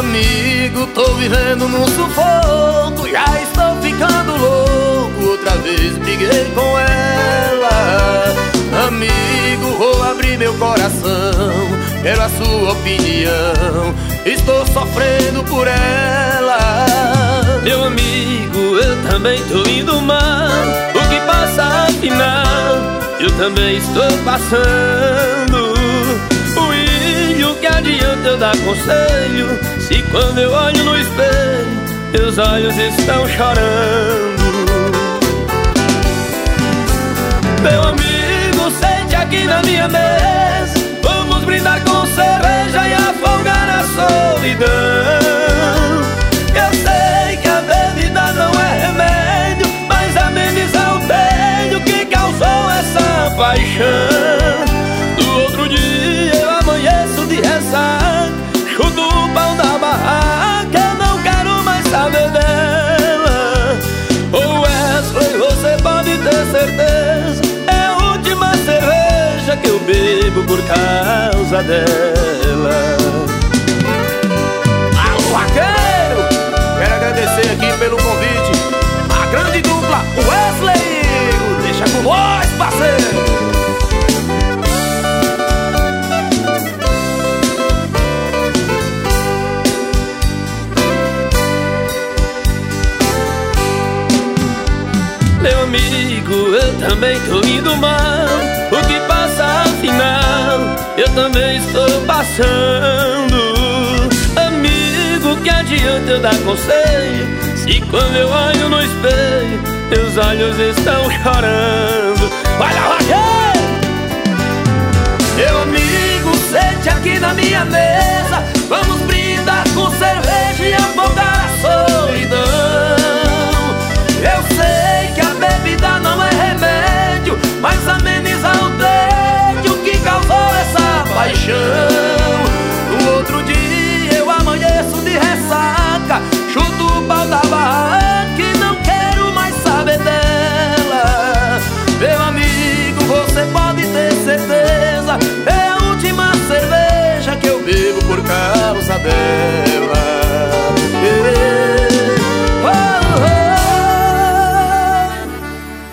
Amigo, tô vivendo num sufoco, já estou ficando louco, outra vez briguei com ela. Amigo, vou abrir meu coração, quero a sua opinião, estou sofrendo por ela. Meu amigo, eu também tô indo mal, o que passa afinal, eu também estou passando. E o que adianta eu dar conselho, se quando eu olho no espelho, meus olhos estão chorando. Meu amigo, sente aqui na minha mesa, vamos brindar com cerveja e afogar a solidão. Eu sei que a bebida não é remédio, mas amenizar o tédio que causou essa paixão. No outro dia eu amanheço de ressaca, chuto o pau da barraca, eu não quero mais saber dela. Ô Wesley, você pode ter certeza, é a última cerveja que eu bebo por causa dela. Alô, vaqueiro! Quero agradecer aqui pelo convite a grande dupla Wesley. Deixa com nós, parceiro! Meu amigo, eu também tô indo mal, o que passa afinal, eu também estou passando. Amigo, que adianta eu dar conselho, se quando eu olho no espelho, meus olhos estão chorando. Vai lá, vaqueiro! Meu amigo, sente aqui na minha mesa, vamos brincar